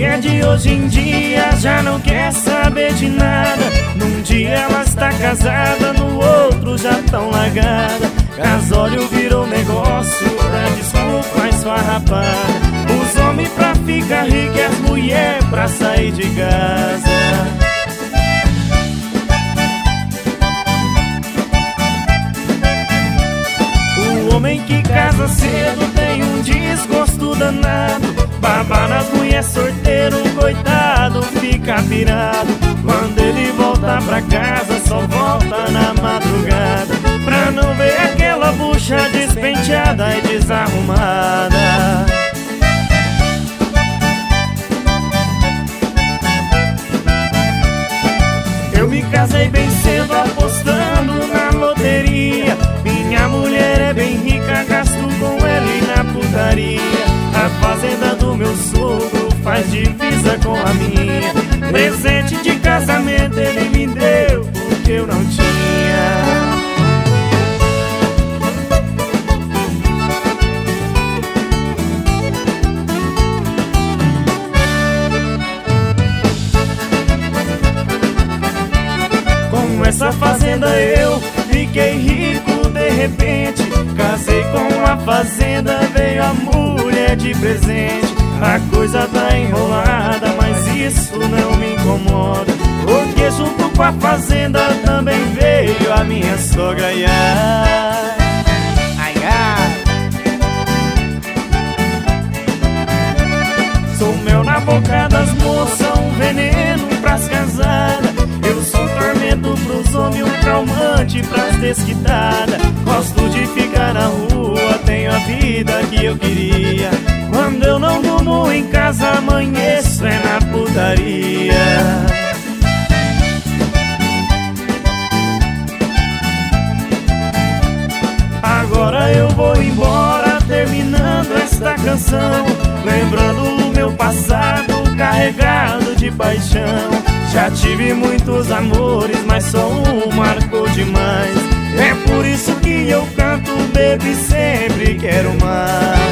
mulher de hoje em dia já não quer saber de nada. Num dia ela está casada, no outro já tão largada. Casório virou negócio pra desculpa esfarrapada. Os homens pra ficar ricos e as mulheres pra sair de casa. O homem que casa cedo tem um desgosto danado. Babar nas mulheres sorteiro, coitado, fica pirado. Quando ele volta pra casa, só volta na madrugada, pra não ver aquela bucha despenteada e desarrumada. Eu me casei bem cedo apostando na loteria. Minha mulher é bem rica, gasto com ele na putaria. A fazenda do meu sogro faz divisa com a minha. Presente de casamento ele me deu porque eu não tinha. Com essa fazenda eu fiquei rico de repente. Casei com a fazenda, veio a mulher de presente. A coisa tá enrolada, mas isso não me incomoda, porque junto com a fazenda também veio a minha sogra. Ai, ai, ai. Sou mel na boca das moças, um veneno pras casadas. Eu sou tormento pros homens, um calmante pras desquitadas. Gosto de ficar na rua, tenho a vida que eu queria. Quando eu não durmo em casa, amanheço é na putaria. Agora eu vou embora, terminando esta canção, lembrando o meu passado carregado de paixão. Já tive muitos amores, mas só um marcou demais. É por isso que eu canto, baby, sempre quero mais.